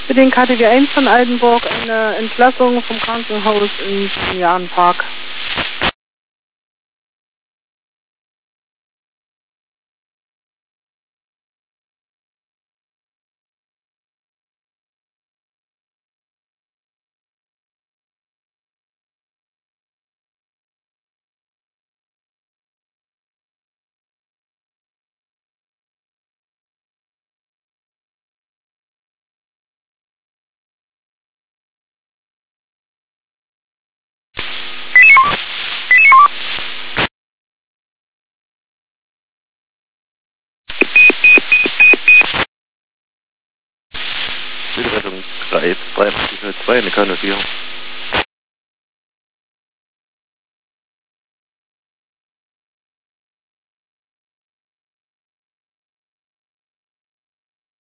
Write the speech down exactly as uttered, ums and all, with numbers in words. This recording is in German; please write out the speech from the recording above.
für den K T W eins von Altenburg eine Entlassung vom Krankenhaus in Jahrenpark. Südrettung drei, drei, zwei, eine K null vier.